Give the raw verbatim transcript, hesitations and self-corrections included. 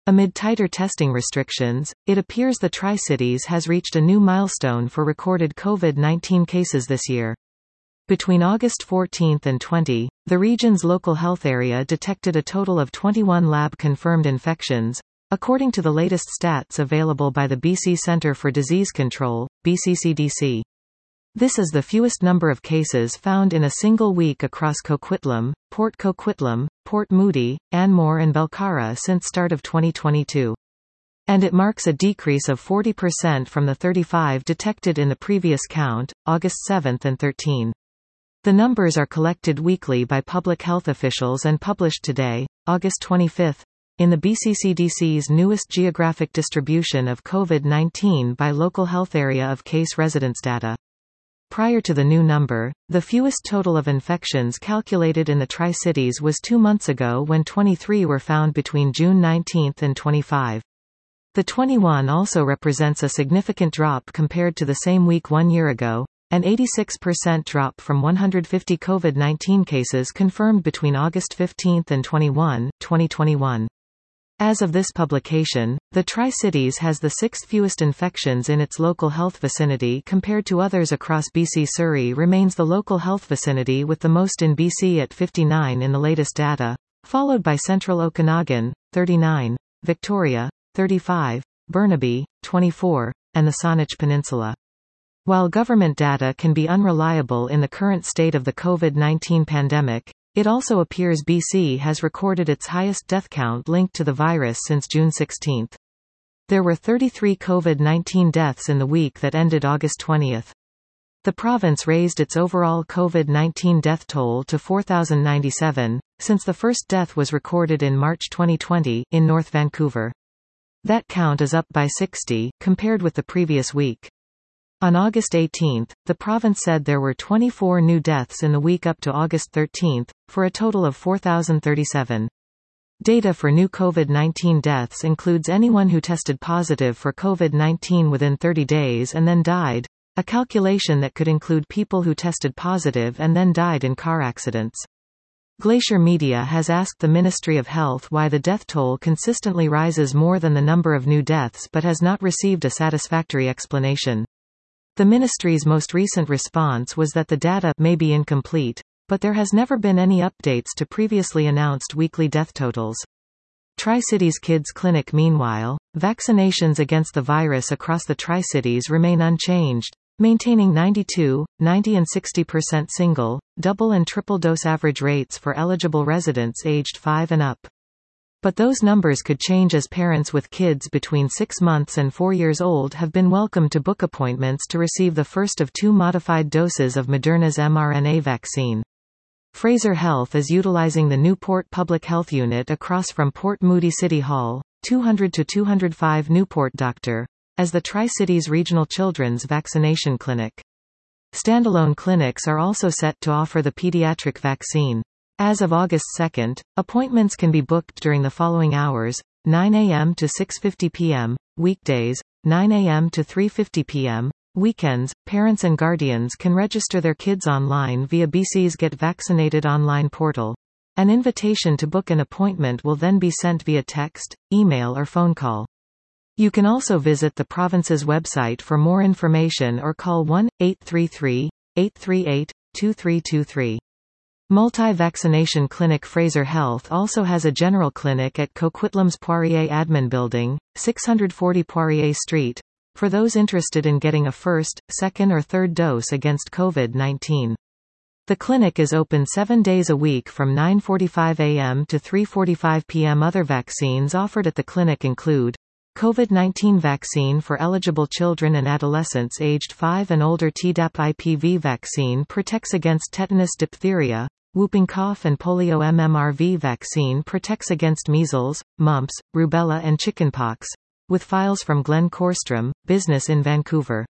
Amid tighter testing restrictions, it appears the Tri-Cities has reached a new milestone for recorded COVID nineteen cases this year. Between August fourteenth and twentieth, the region's local health area detected a total of twenty-one lab-confirmed infections, according to the latest stats available by the B C Centre for Disease Control, B C C D C. This is the fewest number of cases found in a single week across Coquitlam, Port Coquitlam, Port Moody, Anmore and Belcarra since start of twenty twenty-two. And it marks a decrease of forty percent from the thirty-five detected in the previous count, August seventh and thirteenth. The numbers are collected weekly by public health officials and published today, August twenty-fifth, in the B C C D C's newest geographic distribution of COVID nineteen by local health area of case residence data. Prior to the new number, the fewest total of infections calculated in the Tri-Cities was two months ago when twenty-three were found between June nineteenth and twenty-fifth. The twenty-one also represents a significant drop compared to the same week one year ago, an eighty-six percent drop from one hundred fifty COVID nineteen cases confirmed between August fifteenth and twenty-first, twenty twenty-one. As of this publication, the Tri-Cities has the sixth fewest infections in its local health vicinity compared to others across B C. Surrey remains the local health vicinity with the most in B C at fifty-nine in the latest data, followed by Central Okanagan, thirty-nine, Victoria, thirty-five, Burnaby, twenty-four, and the Saanich Peninsula. While government data can be unreliable in the current state of the COVID nineteen pandemic, it also appears B C has recorded its highest death count linked to the virus since June sixteenth. There were thirty-three COVID nineteen deaths in the week that ended August twentieth. The province raised its overall COVID nineteen death toll to four thousand ninety-seven, since the first death was recorded in March twenty twenty, in North Vancouver. That count is up by sixty, compared with the previous week. On August eighteenth, the province said there were twenty-four new deaths in the week up to August thirteenth, for a total of four thousand thirty-seven. Data for new COVID nineteen deaths includes anyone who tested positive for COVID nineteen within thirty days and then died, a calculation that could include people who tested positive and then died in car accidents. Glacier Media has asked the Ministry of Health why the death toll consistently rises more than the number of new deaths but has not received a satisfactory explanation. The ministry's most recent response was that the data may be incomplete, but there has never been any updates to previously announced weekly death totals. Tri-Cities Kids Clinic. Meanwhile, vaccinations against the virus across the Tri-Cities remain unchanged, maintaining ninety-two, ninety and sixty percent single, double and triple dose average rates for eligible residents aged five and up. But those numbers could change as parents with kids between six months and four years old have been welcome to book appointments to receive the first of two modified doses of Moderna's mRNA vaccine. Fraser Health is utilizing the Newport Public Health Unit across from Port Moody City Hall, two hundred to two hundred five Newport Doctor, as the Tri-Cities Regional Children's Vaccination Clinic. Standalone clinics are also set to offer the pediatric vaccine. As of August second, appointments can be booked during the following hours: nine a m to six fifty p m, weekdays, nine a m to three fifty p m, weekends. Parents and guardians can register their kids online via B C's Get Vaccinated online portal. An invitation to book an appointment will then be sent via text, email or phone call. You can also visit the province's website for more information or call one eight three three, eight three eight, two three two three. Multi-Vaccination Clinic. Fraser Health also has a general clinic at Coquitlam's Poirier Admin Building, six forty Poirier Street, for those interested in getting a first, second or third dose against COVID nineteen. The clinic is open seven days a week from nine forty-five a m to three forty-five p m Other vaccines offered at the clinic include COVID nineteen vaccine for eligible children and adolescents aged five and older. Tdap I P V vaccine protects against tetanus, diphtheria, whooping cough, and polio. M M R V vaccine protects against measles, mumps, rubella and chickenpox, with files from Glenn Korstrom, business in Vancouver.